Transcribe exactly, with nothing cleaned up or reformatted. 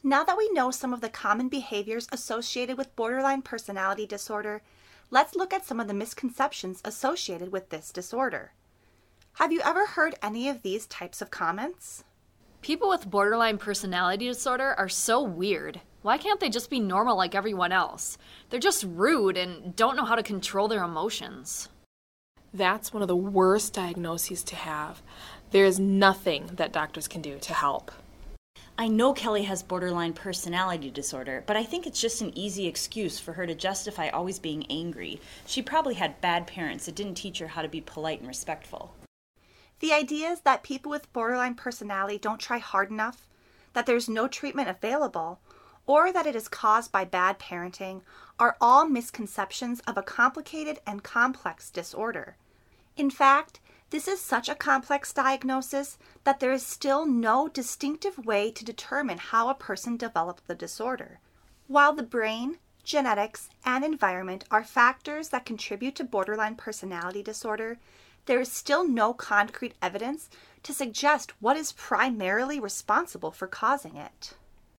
Now that we know some of the common behaviors associated with borderline personality disorder, let's look at some of the misconceptions associated with this disorder. Have you ever heard any of these types of comments? People with borderline personality disorder are so weird. Why can't they just be normal like everyone else? They're just rude and don't know how to control their emotions. That's one of the worst diagnoses to have. There is nothing that doctors can do to help. I know Kelly has borderline personality disorder, but I think it's just an easy excuse for her to justify always being angry. She probably had bad parents that didn't teach her how to be polite and respectful. The ideas that people with borderline personality don't try hard enough, that there's no treatment available, or that it is caused by bad parenting are all misconceptions of a complicated and complex disorder. In fact, this is such a complex diagnosis that there is still no distinctive way to determine how a person developed the disorder. While the brain, genetics, and environment are factors that contribute to borderline personality disorder, there is still no concrete evidence to suggest what is primarily responsible for causing it.